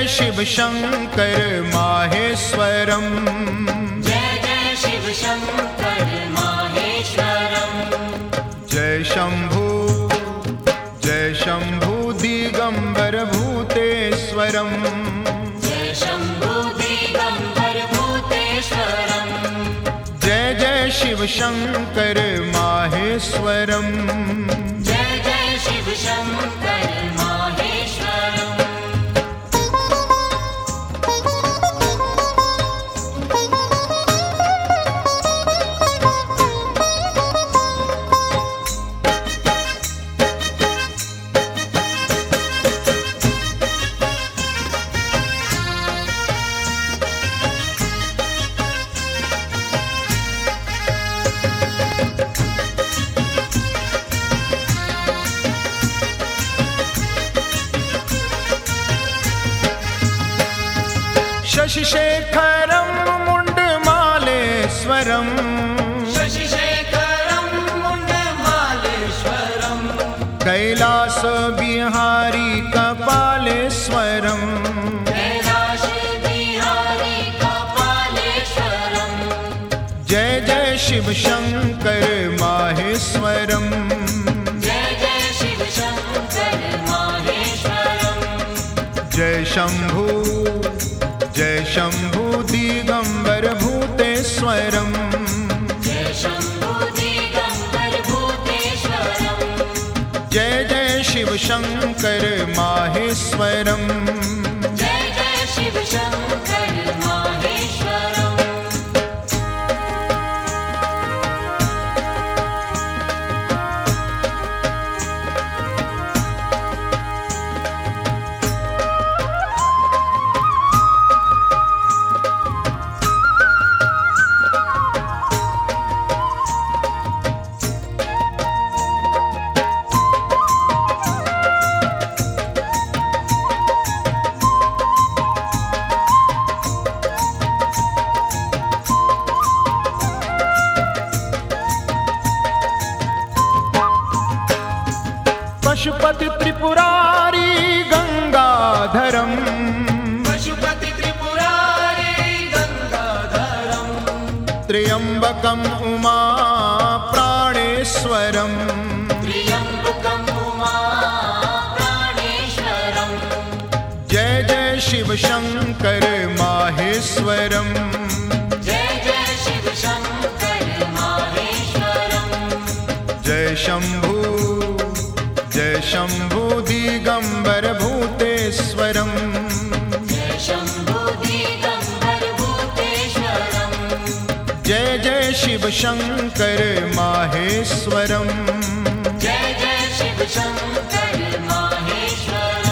शिव शंकर माहेश्वरम। जय जय शिव शंकर माहेश्वरम। जय शंभु दिगंबर भूतेश्वरम। जय शंभु दिगंबर भूतेश्वरम। जय जय शिव शंकर माहेश्वरम। जय जय शिव शंकर माहेश्वरम। शशिशेखरं मुण्डमालेश्वरं। शशिशेखरं मुण्डमालेश्वरं। कैलास बिहारी कपालेश्वरं। कैलास बिहारी कपालेश्वरं। जय जय शिव शंकर माहेश्वरम। जय जय शिव शंकर माहेश्वरम। जय शंभु दिगंबर भूतेश्वरम। जय शंभु दिगंबर भूतेश्वरम। जय जय शिव शंकर माहेश्वरम। जय जय शिव शंकर माहेश्वरम। पशुपति त्रिपुरारी गंगाधरम। पशुपति त्रिपुरारी गंगाधरम। त्र्यंबकम उमा प्राणेश्वरम। त्र्यंबकम उमा प्राणेश्वरम। जय जय शिव शंकर माहेश्वरम। जय जय शिव शंकर माहेश्वरम। जय शंभु दिगंबर भूतेश्वरम। जय शंभु दिगंबर भूतेश्वरम। जय जय शिव शंकर माहेश्वरम। जय जय शिव शंकर माहेश्वरम।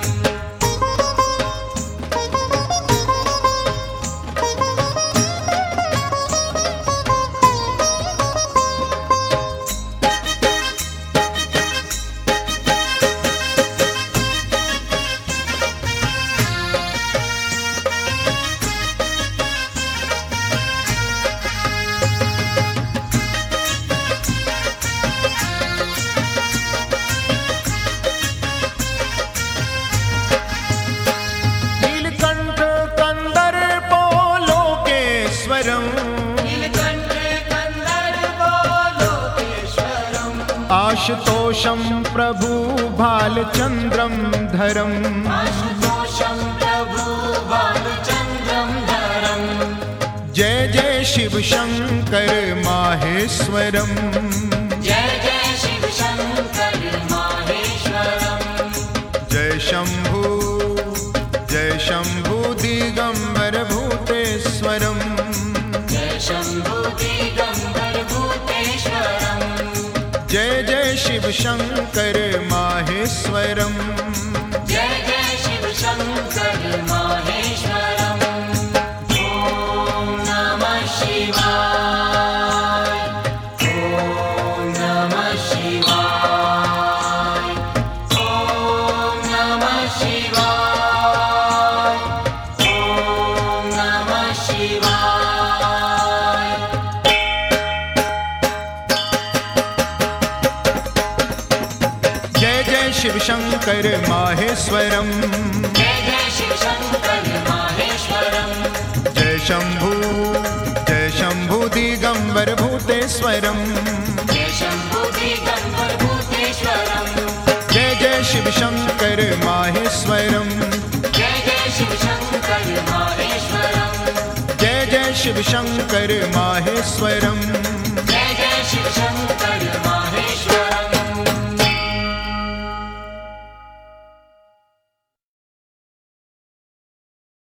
आशुतोषं प्रभु भालचंद्रं धरम। आशुतोषं प्रभु भालचंद्रं धरम। जय जय शिव शंकर माहेश्वरम। जय जय शिव शंकर माहेश्वरम। जय शंभु दिगंबर भूतेश्वरम। जय शंभु दिगंबर भूतेश्वरम। जय जय शिव शंकर माहेश्वरम। जय जय शिव शंकर माहेश्वरम। ओम नमः शिवाय। ओम नमः शिवाय। ओम नमः शिवाय। ओम नमः शिवाय। जय जय शिव शंकर माहेश्वरम। जय जय शिव शंकर शम्भु दिगम्बर भूतेश्वरम् जय शम्भो दिगम्बर भूतेश्वरम् जय जय शिव शंकर माहेश्वरम् जय जय शिव शंकर माहेश्वरम् जय जय शिव शंकर माहेश्वरम् जय जय शिव शंकर